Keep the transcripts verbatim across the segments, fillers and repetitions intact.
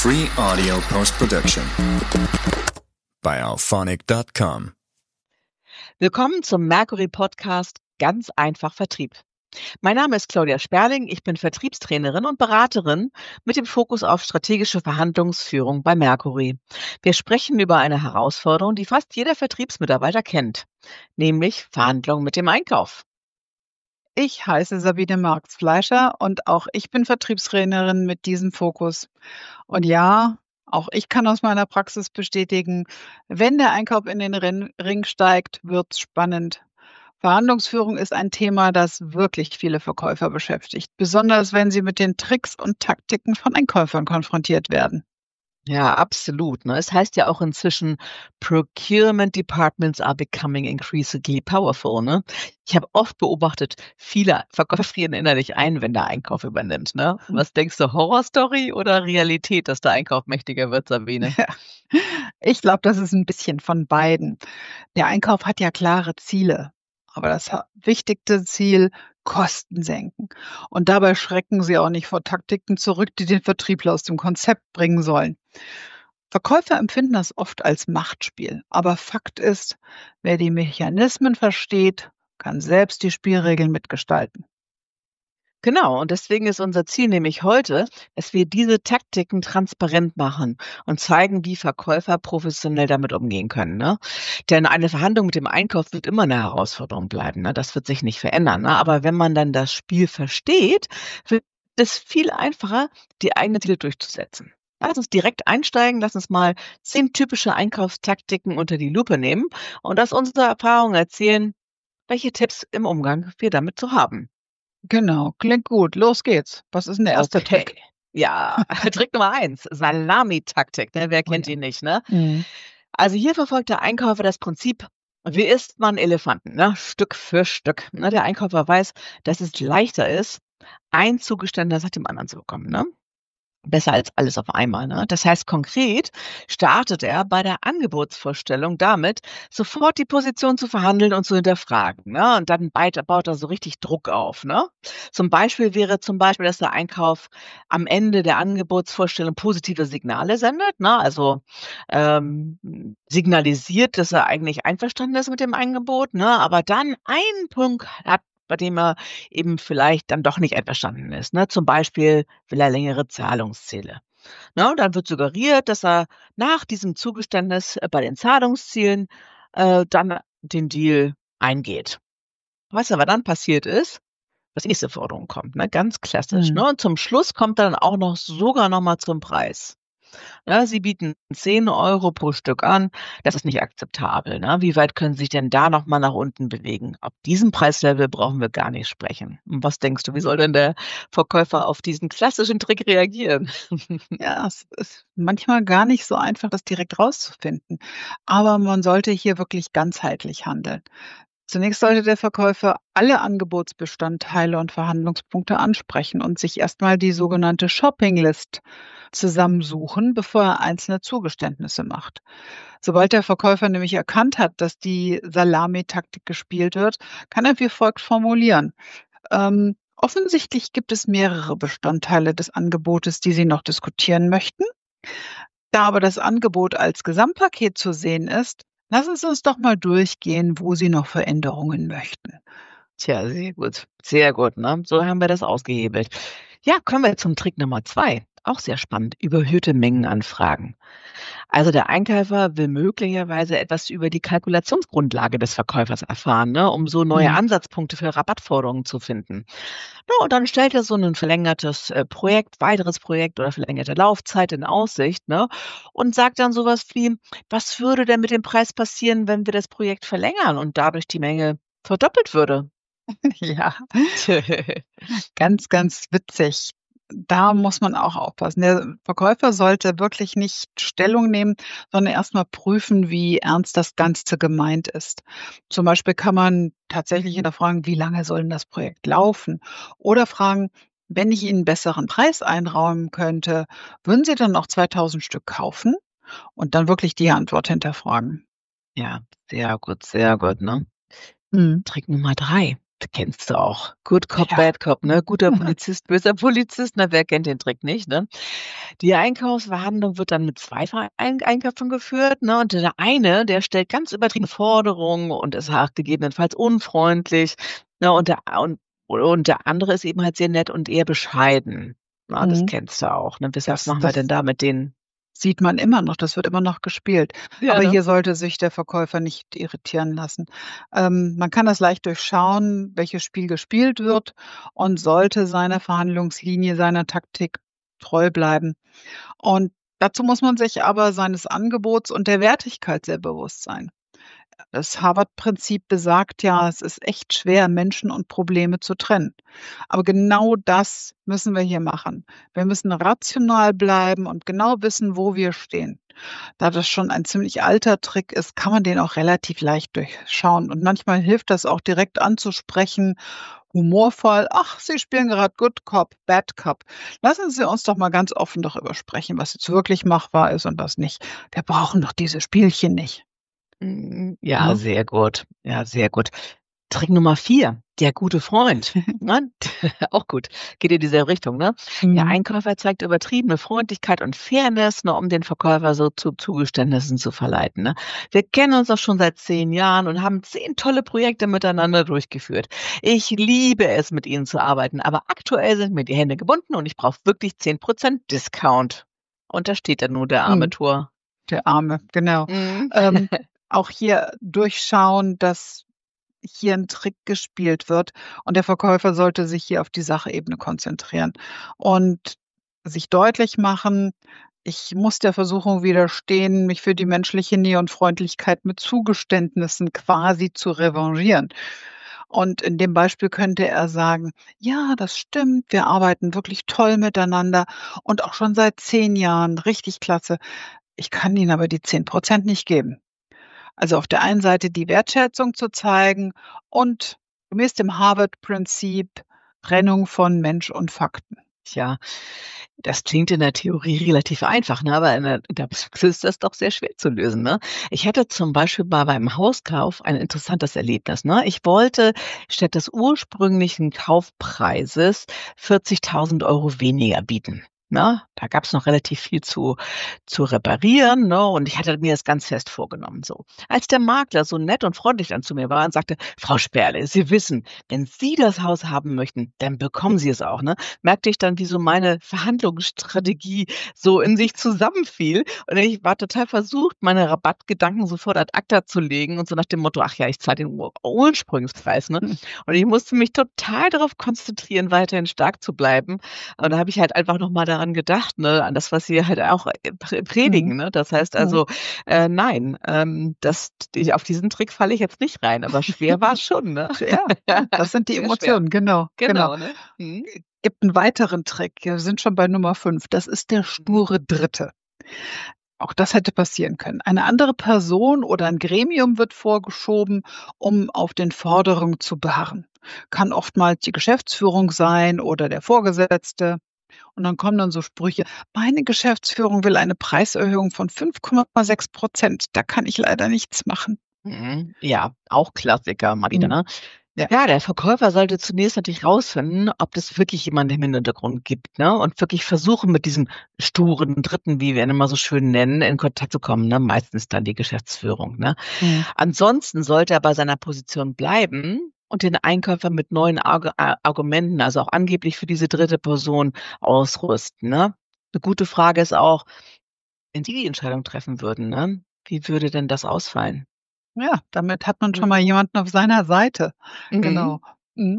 Free audio post-production by alphonic dot com. Willkommen zum Mercury Podcast Ganz einfach Vertrieb. Mein Name ist Claudia Sperling, ich bin Vertriebstrainerin und Beraterin mit dem Fokus auf strategische Verhandlungsführung bei Mercury. Wir sprechen über eine Herausforderung, die fast jeder Vertriebsmitarbeiter kennt, nämlich Verhandlungen mit dem Einkauf. Ich heiße Sabine Marx-Fleischer und auch ich bin Vertriebstrainerin mit diesem Fokus. Und ja, auch ich kann aus meiner Praxis bestätigen, wenn der Einkauf in den Rin- Ring steigt, wird's spannend. Verhandlungsführung ist ein Thema, das wirklich viele Verkäufer beschäftigt, besonders wenn sie mit den Tricks und Taktiken von Einkäufern konfrontiert werden. Ja, absolut. Ne? Es heißt ja auch inzwischen, Procurement Departments are becoming increasingly powerful. Ne? Ich habe oft beobachtet, viele Verkäufer frieren innerlich ein, wenn der Einkauf übernimmt. Ne? Was denkst du, Horrorstory oder Realität, dass der Einkauf mächtiger wird, Sabine? Ja, ich glaube, das ist ein bisschen von beiden. Der Einkauf hat ja klare Ziele, aber das ha- wichtigste Ziel, Kosten senken. Und dabei schrecken sie auch nicht vor Taktiken zurück, die den Vertriebler aus dem Konzept bringen sollen. Verkäufer empfinden das oft als Machtspiel, aber Fakt ist, wer die Mechanismen versteht, kann selbst die Spielregeln mitgestalten. Genau, und deswegen ist unser Ziel nämlich heute, dass wir diese Taktiken transparent machen und zeigen, wie Verkäufer professionell damit umgehen können. Ne? Denn eine Verhandlung mit dem Einkauf wird immer eine Herausforderung bleiben. Ne? Das wird sich nicht verändern. Ne? Aber wenn man dann das Spiel versteht, wird es viel einfacher, die eigenen Ziele durchzusetzen. Lass uns direkt einsteigen, lass uns mal zehn typische Einkaufstaktiken unter die Lupe nehmen und aus unserer Erfahrung erzählen, welche Tipps im Umgang wir damit zu haben. Genau, klingt gut. Los geht's. Was ist denn der erste Okay. Trick? Ja, Trick Nummer eins, Salami-Taktik, ne? Wer Oh kennt ja. die nicht, ne? Mhm. Also hier verfolgt der Einkäufer das Prinzip, wie isst man Elefanten, ne? Stück für Stück. Ne? Der Einkäufer weiß, dass es leichter ist, ein Zugeständnis nach dem anderen zu bekommen, ne? Besser als alles auf einmal. Ne? Das heißt, konkret startet er bei der Angebotsvorstellung damit, sofort die Position zu verhandeln und zu hinterfragen. Ne? Und dann beit- baut er so richtig Druck auf. Ne? Zum Beispiel wäre zum Beispiel, dass der Einkauf am Ende der Angebotsvorstellung positive Signale sendet. Ne? Also ähm, signalisiert, dass er eigentlich einverstanden ist mit dem Angebot, ne? Aber dann einen Punkt hat, bei dem er eben vielleicht dann doch nicht einverstanden ist. Ne? Zum Beispiel will er längere Zahlungsziele. Ne? Und dann wird suggeriert, dass er nach diesem Zugeständnis äh, bei den Zahlungszielen äh, dann den Deal eingeht. Was aber dann passiert ist, dass die nächste Forderung kommt, ne? Ganz klassisch. Mhm. Ne? Und zum Schluss kommt er dann auch noch sogar noch mal zum Preis. Ja, Sie bieten zehn Euro pro Stück an. Das ist nicht akzeptabel. Ne? Wie weit können Sie sich denn da noch mal nach unten bewegen? Ab diesem Preislevel brauchen wir gar nicht sprechen. Und was denkst du, wie soll denn der Verkäufer auf diesen klassischen Trick reagieren? Ja, es ist manchmal gar nicht so einfach, das direkt rauszufinden. Aber man sollte hier wirklich ganzheitlich handeln. Zunächst sollte der Verkäufer alle Angebotsbestandteile und Verhandlungspunkte ansprechen und sich erstmal die sogenannte Shopping-List zusammensuchen, bevor er einzelne Zugeständnisse macht. Sobald der Verkäufer nämlich erkannt hat, dass die Salamitaktik gespielt wird, kann er wie folgt formulieren. Ähm, offensichtlich gibt es mehrere Bestandteile des Angebotes, die Sie noch diskutieren möchten. Da aber das Angebot als Gesamtpaket zu sehen ist, lassen Sie uns doch mal durchgehen, wo Sie noch Veränderungen möchten. Tja, sehr gut. Sehr gut, ne? So haben wir das ausgehebelt. Ja, kommen wir zum Trick Nummer zwei. Auch sehr spannend. Überhöhte Mengenanfragen. Also der Einkäufer will möglicherweise etwas über die Kalkulationsgrundlage des Verkäufers erfahren, ne, um so neue Hm. Ansatzpunkte für Rabattforderungen zu finden. Ja, und dann stellt er so ein verlängertes äh, Projekt, weiteres Projekt oder verlängerte Laufzeit in Aussicht, ne, und sagt dann sowas wie, was würde denn mit dem Preis passieren, wenn wir das Projekt verlängern und dadurch die Menge verdoppelt würde? Ja, ganz, ganz witzig. Da muss man auch aufpassen. Der Verkäufer sollte wirklich nicht Stellung nehmen, sondern erstmal prüfen, wie ernst das Ganze gemeint ist. Zum Beispiel kann man tatsächlich hinterfragen, wie lange soll denn das Projekt laufen? Oder fragen, wenn ich Ihnen einen besseren Preis einräumen könnte, würden Sie dann noch zweitausend Stück kaufen? Und dann wirklich die Antwort hinterfragen. Ja, sehr gut, sehr gut, ne? Mhm. Trick Nummer drei. Kennst du auch. Good Cop, Ja. Bad Cop, ne? Guter Polizist, böser Polizist, na, wer kennt den Trick nicht, ne? Die Einkaufsverhandlung wird dann mit zwei Ver- Ein- Einkäufern geführt, ne? Und der eine, der stellt ganz übertriebene Forderungen und ist halt gegebenenfalls unfreundlich, ne? Und der, und, und der andere ist eben halt sehr nett und eher bescheiden. Na, das Mhm. kennst du auch, ne? Was Das, machen wir das denn da mit denen? sieht man immer noch, das wird immer noch gespielt. Ja, Aber ne? hier sollte sich der Verkäufer nicht irritieren lassen. Ähm, man kann das leicht durchschauen, welches Spiel gespielt wird und sollte seiner Verhandlungslinie, seiner Taktik treu bleiben. Und dazu muss man sich aber seines Angebots und der Wertigkeit sehr bewusst sein. Das Harvard-Prinzip besagt ja, es ist echt schwer, Menschen und Probleme zu trennen. Aber genau das müssen wir hier machen. Wir müssen rational bleiben und genau wissen, wo wir stehen. Da das schon ein ziemlich alter Trick ist, kann man den auch relativ leicht durchschauen. Und manchmal hilft das auch direkt anzusprechen, humorvoll. Ach, Sie spielen gerade Good Cop, Bad Cop. Lassen Sie uns doch mal ganz offen darüber sprechen, was jetzt wirklich machbar ist und was nicht. Wir brauchen doch diese Spielchen nicht. Mm, Ja, Ne? sehr gut. Ja, sehr gut. Trick Nummer vier, der gute Freund. Ne? Auch gut. Geht in diese Richtung, ne? Der Mhm. Einkäufer zeigt übertriebene Freundlichkeit und Fairness, ne, um den Verkäufer so zu Zugeständnissen zu verleiten. Ne? Wir kennen uns auch schon seit zehn Jahren und haben zehn tolle Projekte miteinander durchgeführt. Ich liebe es, mit Ihnen zu arbeiten, aber aktuell sind mir die Hände gebunden und ich brauche wirklich zehn Prozent Discount. Und da steht dann nur der arme Mhm. Tor. Der Arme, genau. Mhm. Ähm, auch hier durchschauen, dass hier ein Trick gespielt wird und der Verkäufer sollte sich hier auf die Sachebene konzentrieren und sich deutlich machen: „Ich muss der Versuchung widerstehen, mich für die menschliche Nähe und Freundlichkeit mit Zugeständnissen quasi zu revanchieren.“ Und in dem Beispiel könnte er sagen: „Ja, das stimmt, wir arbeiten wirklich toll miteinander und auch schon seit zehn Jahren, richtig klasse. Ich kann Ihnen aber die zehn Prozent nicht geben.“ Also, auf der einen Seite die Wertschätzung zu zeigen und gemäß dem Harvard-Prinzip Trennung von Mensch und Fakten. Tja, das klingt in der Theorie relativ einfach, ne? Aber in der, in der Praxis ist das doch sehr schwer zu lösen, ne? Ich hatte zum Beispiel mal beim Hauskauf ein interessantes Erlebnis, ne? Ich wollte statt des ursprünglichen Kaufpreises vierzigtausend Euro weniger bieten. Ne? Da gab es noch relativ viel zu, zu reparieren, ne? Und ich hatte mir das ganz fest vorgenommen. So. Als der Makler so nett und freundlich dann zu mir war und sagte, Frau Sperle, Sie wissen, wenn Sie das Haus haben möchten, dann bekommen Sie es auch, ne? Merkte ich dann, wie so meine Verhandlungsstrategie so in sich zusammenfiel. Und ich war total versucht, meine Rabattgedanken sofort ad acta zu legen und so nach dem Motto, ach ja, ich zahle den Ur Ursprungspreis, ne? Hm. Und ich musste mich total darauf konzentrieren, weiterhin stark zu bleiben. Und da habe ich halt einfach noch mal daran gedacht, ne, an das, was Sie halt auch äh, pre- Mhm. predigen, ne? Das heißt Mhm. also, äh, nein, ähm, das, die, auf diesen Trick falle ich jetzt nicht rein, aber schwer war es schon, ne? Ja, ja, das sind die Sehr schwer. Emotionen, genau, genau. Genau, ne? Mhm. Gibt 'n weiteren Trick. Wir sind schon bei Nummer fünf. Das ist der sture Dritte. Auch das hätte passieren können. Eine andere Person oder ein Gremium wird vorgeschoben, um auf den Forderungen zu beharren. Kann oftmals die Geschäftsführung sein oder der Vorgesetzte. Und dann kommen dann so Sprüche: „Meine Geschäftsführung will eine Preiserhöhung von fünf Komma sechs Prozent. Da kann ich leider nichts machen.“ Mhm. Ja, auch Klassiker mal wieder, Mhm. ne? Ja. Ja, der Verkäufer sollte zunächst natürlich rausfinden, ob das wirklich jemanden im Hintergrund gibt, ne? Und wirklich versuchen, mit diesem sturen Dritten, wie wir ihn immer so schön nennen, in Kontakt zu kommen, ne? Meistens dann die Geschäftsführung, ne? Mhm. Ansonsten sollte er bei seiner Position bleiben und den Einkäufer mit neuen Argu A Argumenten, also auch angeblich für diese dritte Person ausrüsten, ne? 'Ne gute Frage ist auch, wenn Sie die Entscheidung treffen würden, ne, wie würde denn das ausfallen? Ja, damit hat man schon mal Mhm. jemanden auf seiner Seite. Mhm. Genau. Mhm.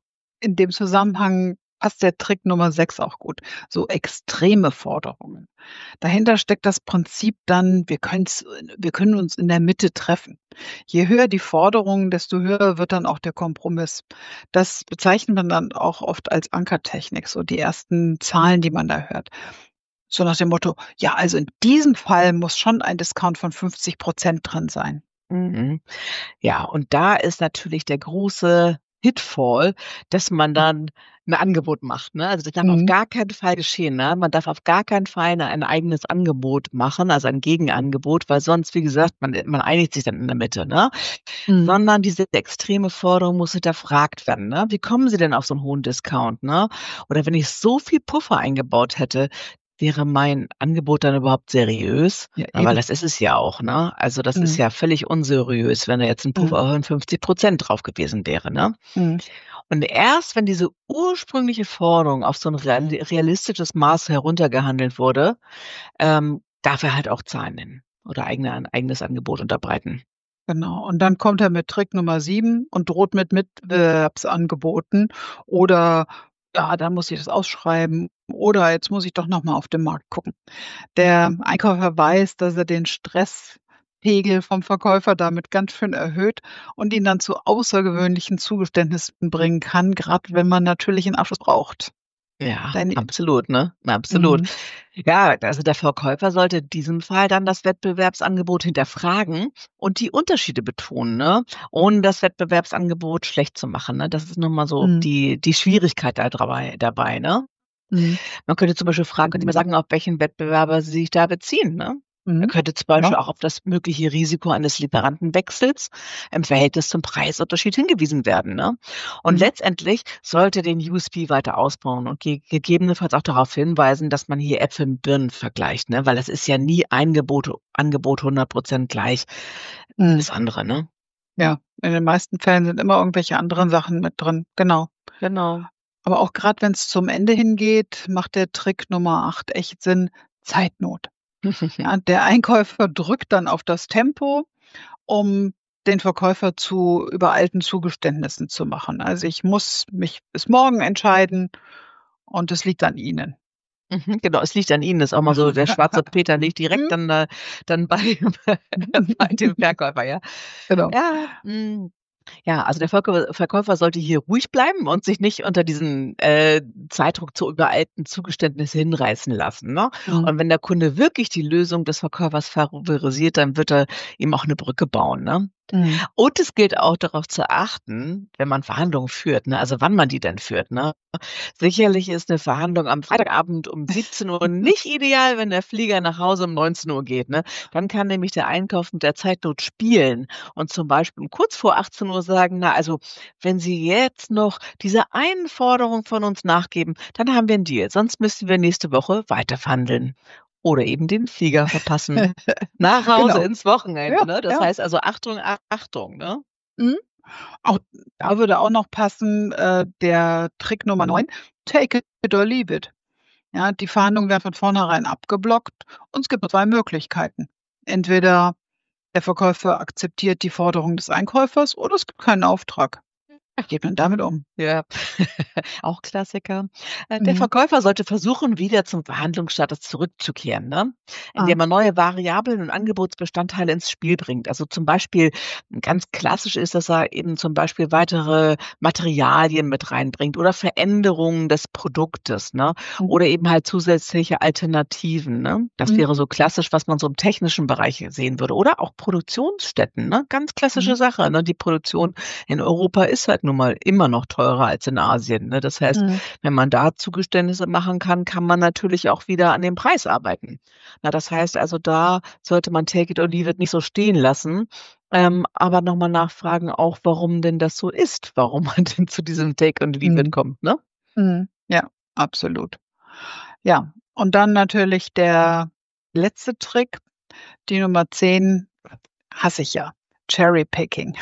In dem Zusammenhang passt der Trick Nummer sechs auch gut. So extreme Forderungen. Dahinter steckt das Prinzip dann, wir können's wir können uns in der Mitte treffen. Je höher die Forderung, desto höher wird dann auch der Kompromiss. Das bezeichnet man dann auch oft als Ankertechnik, so die ersten Zahlen, die man da hört. So nach dem Motto: „Ja, also in diesem Fall muss schon ein Discount von fünfzig Prozent drin sein.“ Mhm. Ja, und da ist natürlich der große Hitfall, dass man dann ein Angebot macht, ne? Also, das darf auf Mhm. gar keinen Fall geschehen, ne? Man darf auf gar keinen Fall 'ne ein eigenes Angebot machen, also ein Gegenangebot, weil sonst, wie gesagt, man man einigt sich dann in der Mitte, ne? Mhm. Sondern diese extreme Forderung muss hinterfragt werden, ne? Wie kommen Sie denn auf so 'n hohen Discount, ne? Oder wenn ich so viel Puffer eingebaut hätte, wäre mein Angebot dann überhaupt seriös? Ja, Na, weil eben. das ist es ja auch, ne? Also, das ist Mhm. ja völlig unseriös, wenn da jetzt 'n Mhm. Puffer von fünfzig Prozent drauf gewesen wäre, ne? Mhm. Und erst wenn diese ursprüngliche Forderung auf so 'n real realistisches Maß heruntergehandelt wurde, ähm, darf er halt auch Zahlen nennen oder eigene ein eigenes Angebot unterbreiten. Genau. Und dann kommt er mit Trick Nummer sieben und droht mit Mitbewerbsangeboten oder: „Ja, dann muss ich das ausschreiben“ oder: „Jetzt muss ich doch noch mal auf den Markt gucken.“ Der Einkäufer weiß, dass er den Stresspegel vom Verkäufer damit ganz schön erhöht und ihn dann zu außergewöhnlichen Zugeständnissen bringen kann, grad wenn man natürlich 'n Abschluss braucht. Ja, Deine absolut, ne? Absolut. Mhm. Ja, also der Verkäufer sollte in diesem Fall dann das Wettbewerbsangebot hinterfragen und die Unterschiede betonen, ne, ohne das Wettbewerbsangebot schlecht zu machen, ne? Das ist nun mal so Mhm. die die Schwierigkeit da dabei dabei, ne? Mhm. Man könnte zum Beispiel fragen: „Können Sie mir sagen, auf welchen Wettbewerber Sie sich da beziehen“, ne? Er Mhm. könnte zum Ja. Beispiel auch auf das mögliche Risiko eines Lieferantenwechsels im Verhältnis zum Preisunterschied hingewiesen werden, ne? Und Mhm. letztendlich sollte den U S P weiter ausbauen und ge gegebenenfalls auch darauf hinweisen, dass man hier Äpfel mit Birnen vergleicht, ne? Weil es ist ja nie ein Gebot Angebot hundert Prozent gleich wie Mhm. das andere, ne? Ja, in den meisten Fällen sind immer irgendwelche anderen Sachen mit drin, genau. Genau. Aber auch grad wenn's zum Ende hingeht, macht der Trick Nummer acht echt Sinn: Zeitnot. Ja, der Einkäufer drückt dann auf das Tempo, um den Verkäufer zu übereilten Zugeständnissen zu machen. Also: „Ich muss mich bis morgen entscheiden und es liegt an Ihnen.“ Mhm, genau, es liegt an Ihnen, ist auch mal so der schwarze Peter liegt direkt Mhm. dann da dann bei bei dem Verkäufer, ja. Genau. Ja, hm, ja, also der Verkäu Verkäufer sollte hier ruhig bleiben und sich nicht unter diesen, äh, Zeitdruck zu übereilten Zugeständnissen hinreißen lassen, ne? Mhm. Und wenn der Kunde wirklich die Lösung des Verkäufers favorisiert, dann wird er ihm auch 'ne Brücke bauen, ne? Mhm. Und es gilt auch darauf zu achten, wenn man Verhandlungen führt, ne, also wann man die denn führt, ne? Sicherlich ist 'ne Verhandlung am Freitagabend um siebzehn Uhr nicht ideal, wenn der Flieger nach Hause um neunzehn Uhr geht, ne? Dann kann nämlich der Einkauf mit der Zeitnot spielen und zum Beispiel um kurz vor achtzehn Uhr sagen: „Na, also, wenn Sie jetzt noch dieser einen Forderung von uns nachgeben, dann haben wir 'n Deal, sonst müssen wir nächste Woche weiter verhandeln.“ Oder eben den Flieger verpassen. Nach Hause Genau. ins Wochenende, Ja, ne? Das ja. heißt also Achtung, Achtung, ne? Mhm. Auch da würde auch noch passen, äh, der Trick Nummer neun: „Take it or leave it.“ Ja, die Verhandlungen werden von vornherein abgeblockt und es gibt nur zwei Möglichkeiten. Entweder der Verkäufer akzeptiert die Forderung des Einkäufers oder es gibt keinen Auftrag. Wie geht man damit um? Ja, auch Klassiker. Äh, der Mhm. Verkäufer sollte versuchen, wieder zum Verhandlungsstatus zurückzukehren, ne, Ah. indem er neue Variablen und Angebotsbestandteile ins Spiel bringt. Also, zum Beispiel ganz klassisch ist, dass er eben zum Beispiel weitere Materialien mit reinbringt oder Veränderungen des Produktes, ne, Mhm. oder eben halt zusätzliche Alternativen, ne? Das Mhm. wäre so klassisch, was man so im technischen Bereich sehen würde. Oder auch Produktionsstätten, ne? Ganz Mhm. klassische Sache, ne? Die Produktion in Europa ist halt nun mal immer noch teurer als in Asien, ne? Das heißt, Mhm. wenn man da Zugeständnisse machen kann, kann man natürlich auch wieder an dem Preis arbeiten. Na, das heißt also, da sollte man take it or leave it nicht so stehen lassen, ähm, aber noch mal nachfragen auch, warum denn das so ist, warum man denn zu diesem take and leave it Mhm. kommt, ne? Mhm. Ja, absolut. Ja, und dann natürlich der letzte Trick, die Nummer zehn, hasse ich ja, Cherry Picking.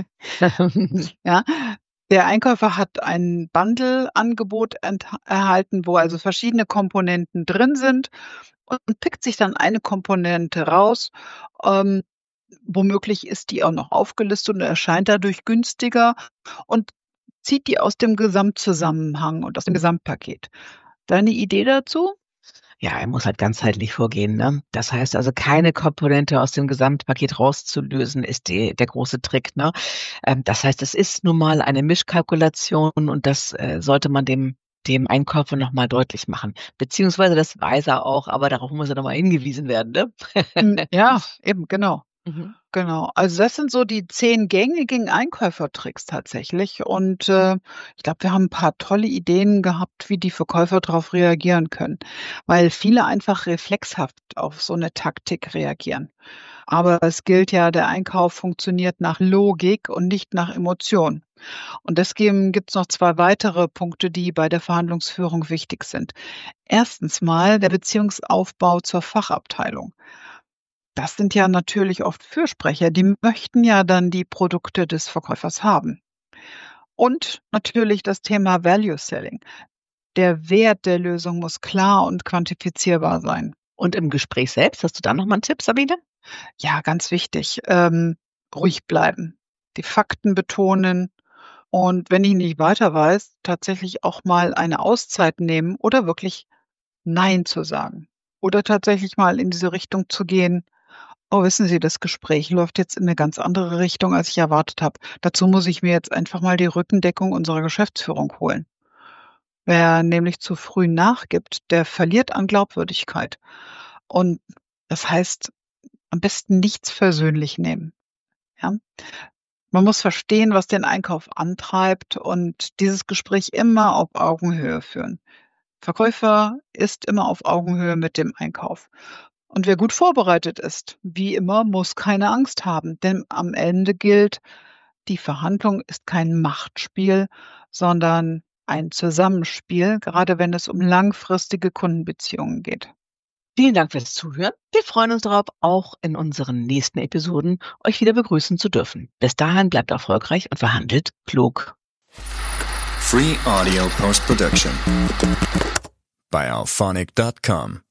Ja, der Einkäufer hat ein Bundle-Angebot entha erhalten, wo also verschiedene Komponenten drin sind und pickt sich dann eine Komponente raus. Ähm, womöglich ist die auch noch aufgelistet und erscheint dadurch günstiger und zieht die aus dem Gesamtzusammenhang und aus dem Gesamtpaket. Deine Idee dazu? Ja, er muss halt ganzheitlich vorgehen, ne? Das heißt also, keine Komponente aus dem Gesamtpaket rauszulösen, ist die der große Trick, ne? Ähm, das heißt, es ist nun mal eine Mischkalkulation und das, äh, sollte man dem dem Einkäufer noch mal deutlich machen. Beziehungsweise das weiß er auch, aber darauf muss er noch mal hingewiesen werden, ne? Hm, ja, eben, genau. Mhm. Genau. Also das sind so die zehn gängigen Einkäufertricks tatsächlich. Und äh, ich glaube, wir haben ein paar tolle Ideen gehabt, wie die Verkäufer darauf reagieren können, weil viele einfach reflexhaft auf so eine Taktik reagieren. Aber es gilt ja, der Einkauf funktioniert nach Logik und nicht nach Emotion. Und deswegen gibt es noch zwei weitere Punkte, die bei der Verhandlungsführung wichtig sind. Erstens mal der Beziehungsaufbau zur Fachabteilung. Das sind ja natürlich oft Fürsprecher, die möchten ja dann die Produkte des Verkäufers haben. Und natürlich das Thema Value Selling. Der Wert der Lösung muss klar und quantifizierbar sein. Und im Gespräch selbst, hast du da noch mal einen Tipp, Sabine? Ja, ganz wichtig. Ähm, ruhig bleiben, die Fakten betonen und wenn ich nicht weiter weiß, tatsächlich auch mal eine Auszeit nehmen oder wirklich Nein zu sagen. Oder tatsächlich mal in diese Richtung zu gehen: „Oh, wissen Sie, das Gespräch läuft jetzt in eine ganz andere Richtung, als ich erwartet habe. Dazu muss ich mir jetzt einfach mal die Rückendeckung unserer Geschäftsführung holen.“ Wer nämlich zu früh nachgibt, der verliert an Glaubwürdigkeit. Und das heißt, am besten nichts persönlich nehmen, ja? Man muss verstehen, was den Einkauf antreibt und dieses Gespräch immer auf Augenhöhe führen. Verkäufer ist immer auf Augenhöhe mit dem Einkauf. Und wer gut vorbereitet ist, wie immer, muss keine Angst haben, denn am Ende gilt, die Verhandlung ist kein Machtspiel, sondern ein Zusammenspiel, gerade wenn es um langfristige Kundenbeziehungen geht. Vielen Dank fürs Zuhören. Wir freuen uns darauf, auch in unseren nächsten Episoden euch wieder begrüßen zu dürfen. Bis dahin bleibt erfolgreich und verhandelt klug. Free Audio Post Production by alphonic dot com.